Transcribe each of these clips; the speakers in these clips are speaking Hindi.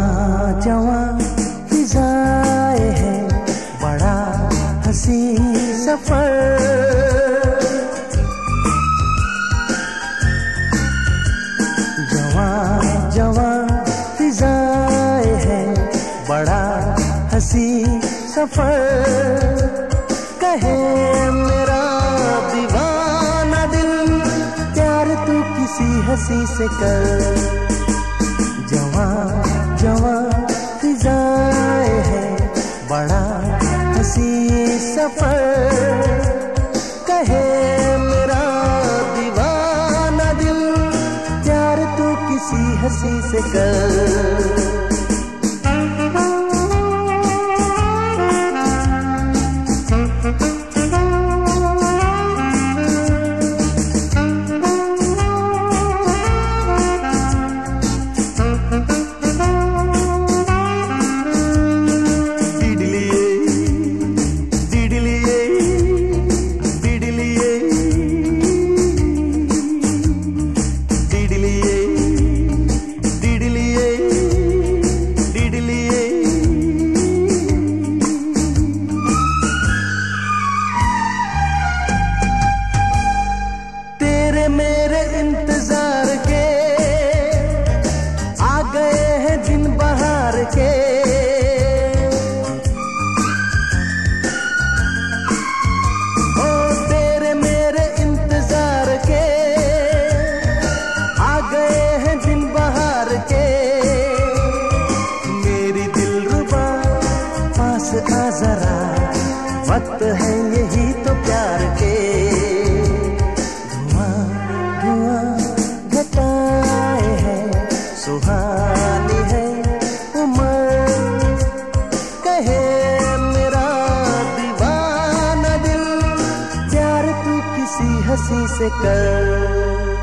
जवां जवां फिजाएं हैं, बड़ा हंसी सफर। जवां जवां फिजाएं हैं, बड़ा हंसी सफर। कहे मेरा दीवाना दिल, प्यार तू किसी हंसी से कर। जवां जवां फिजाएं हैं, बड़ा हंसी सफर। कहे मेरा दीवाना दिल, प्यार तू किसी हंसी से कर। मेरे इंतजार के आ गए हैं दिन बहार के। ओ तेरे मेरे इंतजार के आ गए हैं दिन बहार के। मेरी दिलरुबा पास आ जरा, वक्त है यही तो प्यार के। सुहानी है उम्र, कहे मेरा दीवाना दिल, प्यार तू किसी हंसी से कर।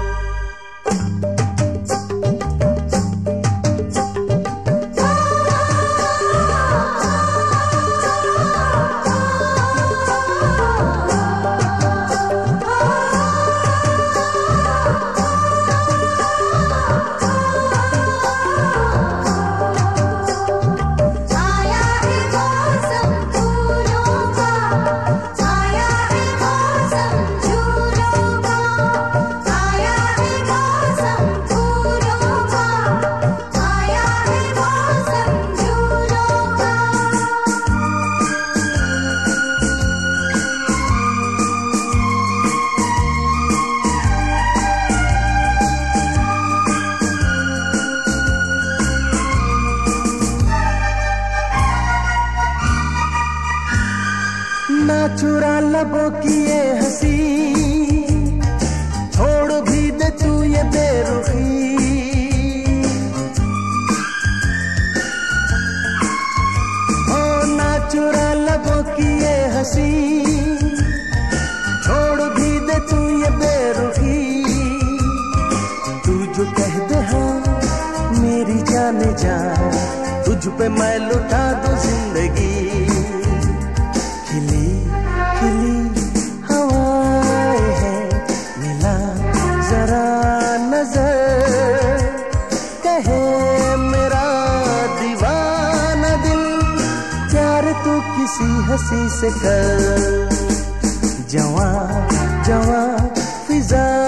ना चुरा लबों की ये हंसी, छोड़ भी दे तू ये बेरुखी। ओ ना चुरा लबों की ये हंसी, छोड़ भी दे तू ये बेरुखी। तू जो कह दे हाँ मेरी जाने जा, तुझ पे मैं लुटा दूं जिंदगी। खिली खिली हवाएं हैं, मिला जरा नजर। कहे मेरा दीवाना दिल, प्यार तू किसी हंसी से कर। जवां जवां फिजा